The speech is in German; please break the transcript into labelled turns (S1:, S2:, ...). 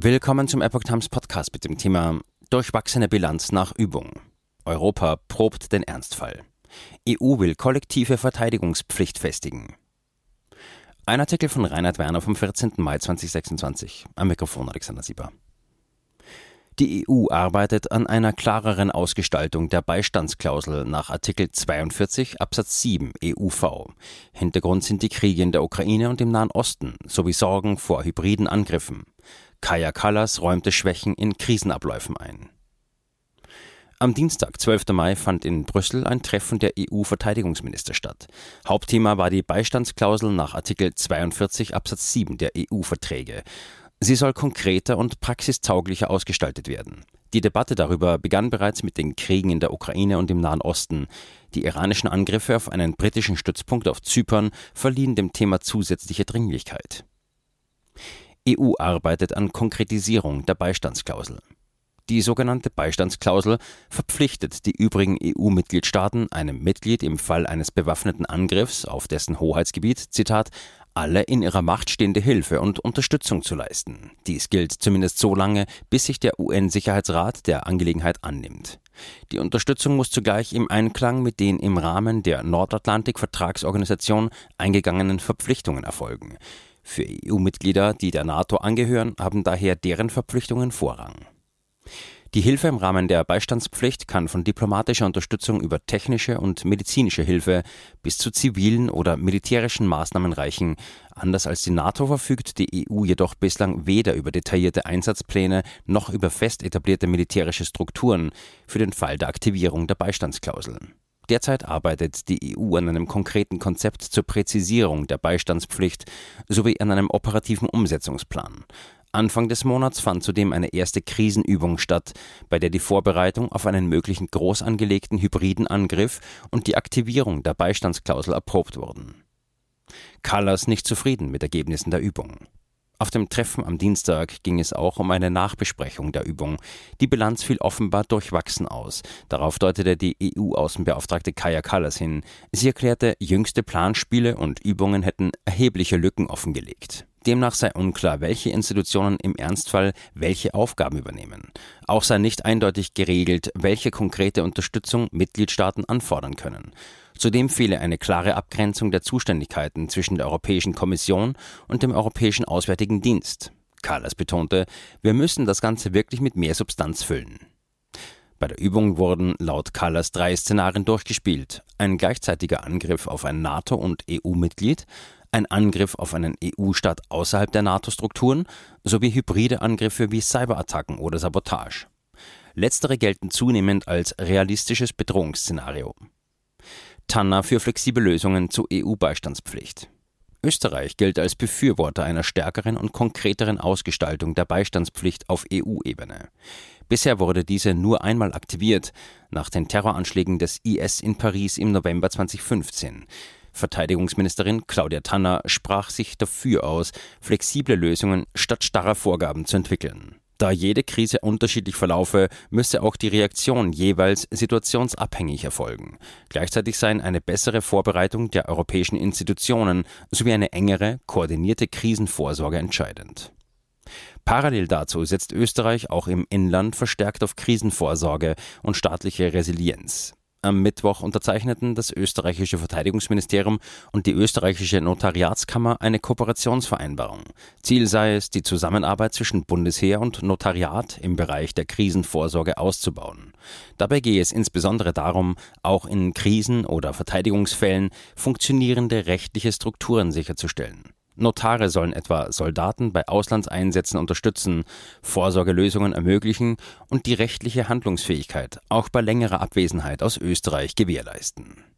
S1: Willkommen zum Epoch Times Podcast mit dem Thema Durchwachsene Bilanz nach Übung. Europa probt den Ernstfall. EU will kollektive Verteidigungspflicht festigen. Ein Artikel von Reinhard Werner vom 14. Mai 2026. Am Mikrofon Alexander Sieber. Die EU arbeitet an einer klareren Ausgestaltung der Beistandsklausel nach Artikel 42 Absatz 7 EUV. Hintergrund sind die Kriege in der Ukraine und im Nahen Osten sowie Sorgen vor hybriden Angriffen. Kaja Kallas räumte Schwächen in Krisenabläufen ein. Am Dienstag, 12. Mai, fand in Brüssel ein Treffen der EU-Verteidigungsminister statt. Hauptthema war die Beistandsklausel nach Artikel 42 Absatz 7 der EU-Verträge. Sie soll konkreter und praxistauglicher ausgestaltet werden. Die Debatte darüber begann bereits mit den Kriegen in der Ukraine und im Nahen Osten. Die iranischen Angriffe auf einen britischen Stützpunkt auf Zypern verliehen dem Thema zusätzliche Dringlichkeit. EU arbeitet an Konkretisierung der Beistandsklausel. Die sogenannte Beistandsklausel verpflichtet die übrigen EU-Mitgliedstaaten, einem Mitglied im Fall eines bewaffneten Angriffs auf dessen Hoheitsgebiet, Zitat, alle in ihrer Macht stehende Hilfe und Unterstützung zu leisten. Dies gilt zumindest so lange, bis sich der UN-Sicherheitsrat der Angelegenheit annimmt. Die Unterstützung muss zugleich im Einklang mit den im Rahmen der Nordatlantik-Vertragsorganisation eingegangenen Verpflichtungen erfolgen. Für EU-Mitglieder, die der NATO angehören, haben daher deren Verpflichtungen Vorrang. Die Hilfe im Rahmen der Beistandspflicht kann von diplomatischer Unterstützung über technische und medizinische Hilfe bis zu zivilen oder militärischen Maßnahmen reichen. Anders als die NATO verfügt die EU jedoch bislang weder über detaillierte Einsatzpläne noch über fest etablierte militärische Strukturen für den Fall der Aktivierung der Beistandsklausel. Derzeit arbeitet die EU an einem konkreten Konzept zur Präzisierung der Beistandspflicht sowie an einem operativen Umsetzungsplan. Anfang des Monats fand zudem eine erste Krisenübung statt, bei der die Vorbereitung auf einen möglichen groß angelegten hybriden Angriff und die Aktivierung der Beistandsklausel erprobt wurden. Kallas nicht zufrieden mit Ergebnissen der Übung. Auf dem Treffen am Dienstag ging es auch um eine Nachbesprechung der Übung. Die Bilanz fiel offenbar durchwachsen aus. Darauf deutete die EU-Außenbeauftragte Kaja Kallas hin. Sie erklärte, jüngste Planspiele und Übungen hätten erhebliche Lücken offengelegt. Demnach sei unklar, welche Institutionen im Ernstfall welche Aufgaben übernehmen. Auch sei nicht eindeutig geregelt, welche konkrete Unterstützung Mitgliedstaaten anfordern können. Zudem fehle eine klare Abgrenzung der Zuständigkeiten zwischen der Europäischen Kommission und dem Europäischen Auswärtigen Dienst. Kallas betonte, wir müssen das Ganze wirklich mit mehr Substanz füllen. Bei der Übung wurden laut Kallas 3 Szenarien durchgespielt. Ein gleichzeitiger Angriff auf ein NATO- und EU-Mitglied, ein Angriff auf einen EU-Staat außerhalb der NATO-Strukturen sowie hybride Angriffe wie Cyberattacken oder Sabotage. Letztere gelten zunehmend als realistisches Bedrohungsszenario. Tanner für flexible Lösungen zur EU-Beistandspflicht. Österreich gilt als Befürworter einer stärkeren und konkreteren Ausgestaltung der Beistandspflicht auf EU-Ebene. Bisher wurde diese nur einmal aktiviert, nach den Terroranschlägen des IS in Paris im November 2015. Verteidigungsministerin Claudia Tanner sprach sich dafür aus, flexible Lösungen statt starrer Vorgaben zu entwickeln. Da jede Krise unterschiedlich verlaufe, müsse auch die Reaktion jeweils situationsabhängig erfolgen. Gleichzeitig seien eine bessere Vorbereitung der europäischen Institutionen sowie eine engere, koordinierte Krisenvorsorge entscheidend. Parallel dazu setzt Österreich auch im Inland verstärkt auf Krisenvorsorge und staatliche Resilienz. Am Mittwoch unterzeichneten das österreichische Verteidigungsministerium und die österreichische Notariatskammer eine Kooperationsvereinbarung. Ziel sei es, die Zusammenarbeit zwischen Bundesheer und Notariat im Bereich der Krisenvorsorge auszubauen. Dabei gehe es insbesondere darum, auch in Krisen- oder Verteidigungsfällen funktionierende rechtliche Strukturen sicherzustellen. Notare sollen etwa Soldaten bei Auslandseinsätzen unterstützen, Vorsorgelösungen ermöglichen und die rechtliche Handlungsfähigkeit auch bei längerer Abwesenheit aus Österreich gewährleisten.